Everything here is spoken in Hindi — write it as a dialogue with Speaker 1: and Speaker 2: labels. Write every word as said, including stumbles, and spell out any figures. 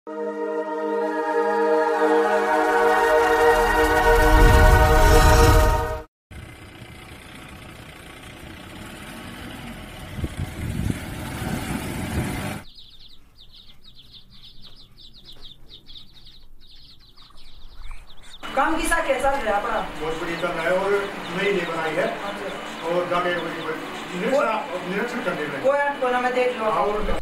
Speaker 1: काम की सा कैसा चल रहा है अपना?
Speaker 2: बहुत बढ़िया चल रहा है और नई नई बनाई है और जाके निरीक्षण निरीक्षण करने में
Speaker 1: कोई कोना में देख लो।
Speaker 2: और